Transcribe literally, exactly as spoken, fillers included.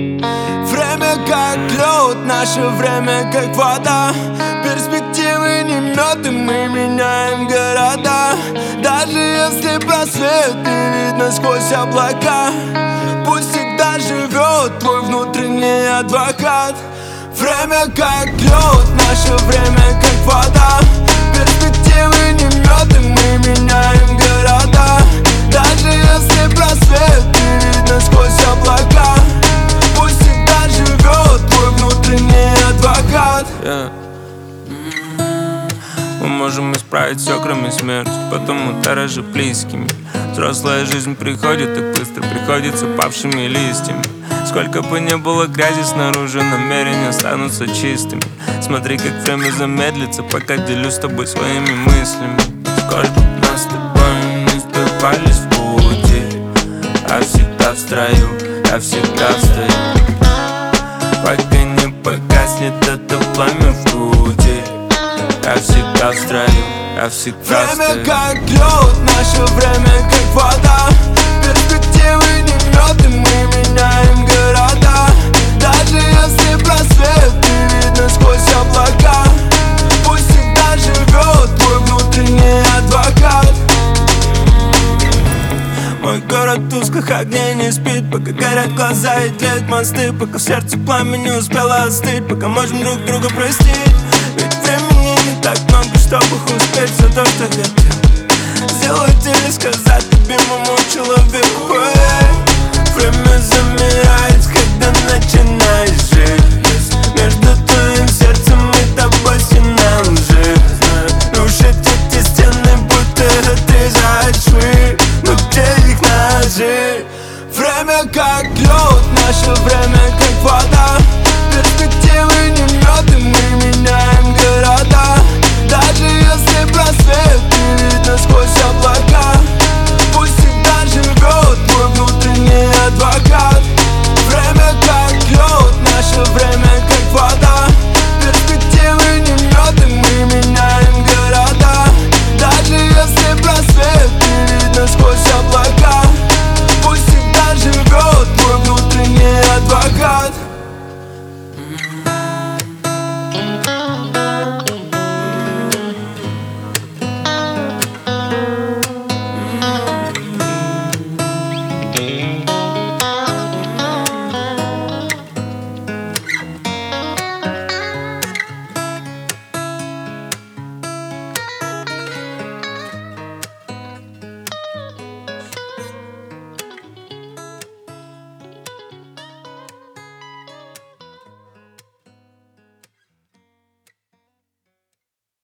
Время как лед, наше время как вода. Перспективы не мед, и мы меняем города. Даже если просвет не видно сквозь облака, пусть всегда живет твой внутренний адвокат. Время как лед, наше время как вода. Перспективы не мед, и мы меняем города. Даже если просвет не видно сквозь облака, пусть всегда живет твой внутренний адвокат. yeah. Мы можем исправить все, кроме смерти, потому дороже близкими. Взрослая жизнь приходит так быстро, приходится павшими листьями. Сколько бы ни было грязи снаружи, намерения останутся чистыми. Смотри, как время замедлится, пока делюсь с тобой своими мыслями. Сколько б нас с тобой не сбивались в пути, я всегда в строю, я всегда в строю. Пока не погаснет это пламя в груди, я всегда в строю, я всегда в строю. Время как лед, наше время как вода. Перспективы не мед, и мы меняем города. Даже если просвет не видно сквозь облака, пусть всегда живет твой внутренний адвокат. Мой город в тусклых огней не спит, пока горят глаза и тлеют мосты, пока в сердце пламя не успело остыть, пока можем друг друга простить. Ведь времени не так много, чтобы успеть все то, что хотел сделать или сказать любимому человеку. Эй, время замирает, когда начинаешь жить. Между твоим сердцем и тобой стена лжи. Рушить эти стены, будто отрезают швы. Но где их ножи? Время как лед, наше время как вода. Перспективы не мед, и мы меняем города. Даже если просвет не видно сквозь облака, пусть всегда живет твой внутренний адвокат. Время как лед, наше время как вода. Перспективы не мед, и мы меняем города. Даже если просвет не видно сквозь облака, пусть всегда живет твой внутренний адвокат.